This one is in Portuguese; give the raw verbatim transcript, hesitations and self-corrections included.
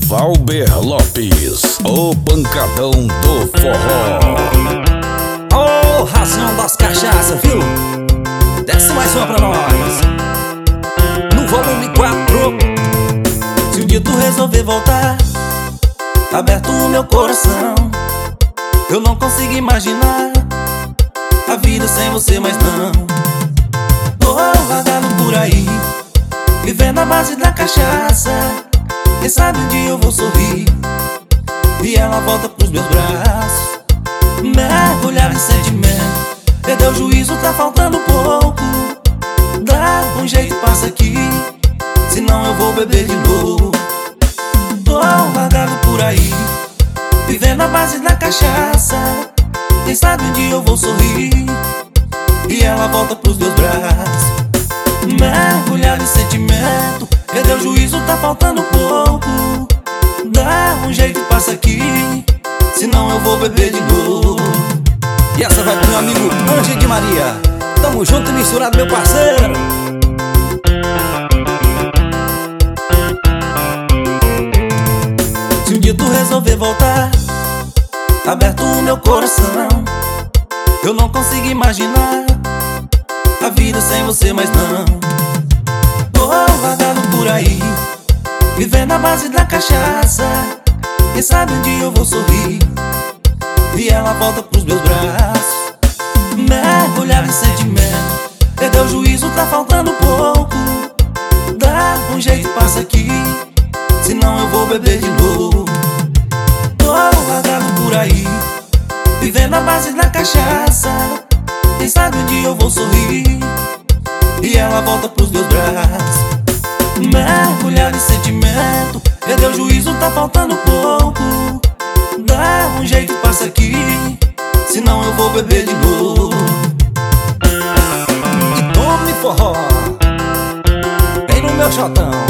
Valber Lopes, o pancadão do forró. Ô, oh, razão das cachaças, viu? Desce mais uma pra nós. No volume quatro. Se um dia tu resolver voltar, tá aberto o meu coração. Eu não consigo imaginar a vida sem você, mas não. Tô largado por aí, vivendo a base da cachaça. Quem sabe um dia eu vou sorrir e ela volta pros meus braços. Mergulhar em sentimento, perdeu o juízo, tá faltando pouco. Dá um jeito, passa aqui, senão eu vou beber de novo. Tô largado por aí, vivendo a base da cachaça. Quem sabe um dia eu vou sorrir e ela volta pros meus braços. Mergulhar em sentimento, perdeu o juízo, tá faltando pouco. Dá um jeito, passa aqui, senão eu vou beber de novo. E essa vai pro meu amigo Anjo de Maria. Tamo junto e misturado, meu parceiro. Se um dia tu resolver voltar, tá aberto o meu coração. Eu não consigo imaginar a vida sem você, mas não. Tô largado por aí, vivendo a base da cachaça. Quem sabe um dia eu vou sorrir e ela volta pros meus braços. Mergulhar em sentimento, perdeu o juízo, tá faltando pouco. Dá um jeito, passa aqui, senão eu vou beber de novo. Tô largado por aí, vivendo a base da cachaça. Quem sabe um dia eu vou sorrir e ela volta pros meus braços. Mergulhar em sentimento, perdeu o juízo, tá faltando pouco. Dá um jeito, passa aqui, senão eu vou beber de novo. E tome forró, vem no meu shotão.